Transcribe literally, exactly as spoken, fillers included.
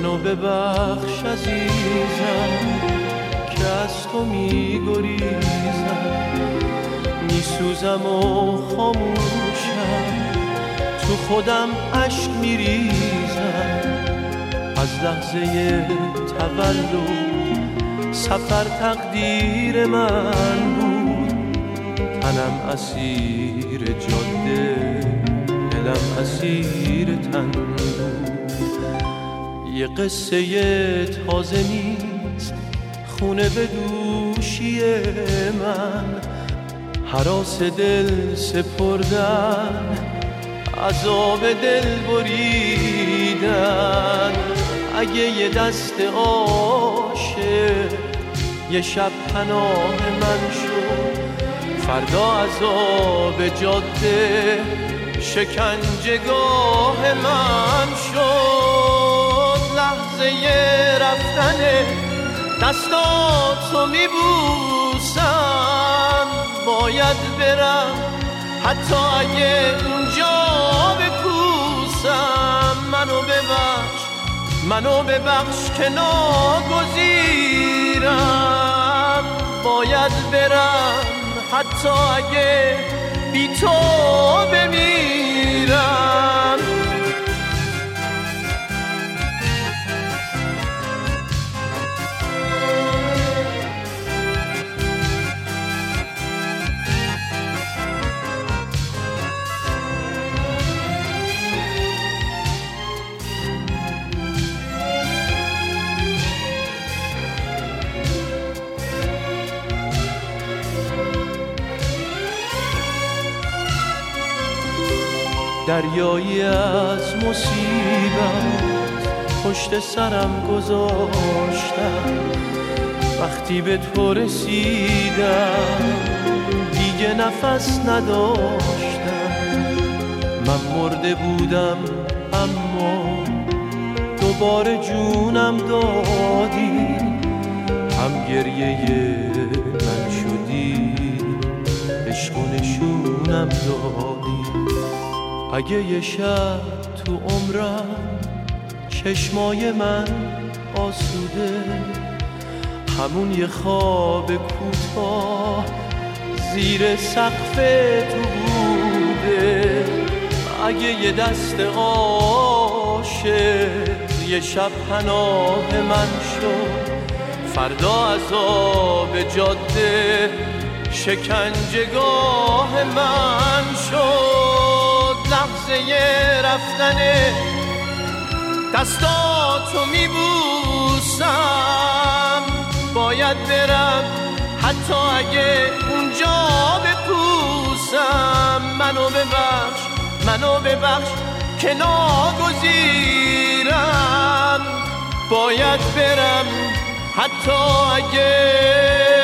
منو ببخش عزیزم که از تو میگریزم، میسوزم و خاموشم، تو خودم اشک میریزم. از لحظه تولد سفر تقدیر من بود، تنم اسیر جاده، دلم اسیر تن بود. یه قصه تازه نیست خونه به دوشی من، هراس دل سپردن، عذاب دل بریدن. اگه یه دست عاشق یه شب پناه من شد، فردا عذاب جاده شکنجهگاه من شد. لحظه رفتن دستاتو میبوسم، باید برم حتی اگه اونجا بپوسم. منو ببخش، منو ببخش که ناگزیرم، باید برم حتی اگه بی تو بمیرم. دریایی از مصیبت پشت سرم گذاشتم، وقتی به تو رسیدم دیگه نفس نداشتم. من مرده بودم اما دوباره جونم دادی، هم گریه من شدی، عشق و نشونم دادی. اگه یه شب تو عمرم چشمای من آسوده، همون یه خواب کوتاه زیر سقف تو بوده. اگه یه دست عاشق یه شب پناه من شد، فردا عذاب جاده شکنجهگاه من شد. لحظه رفتن دستاتو میبوسم، باید برم حتی اگه اونجا بپوسم. منو ببخش، منو ببخش که ناگزیرم، باید برم حتی اگه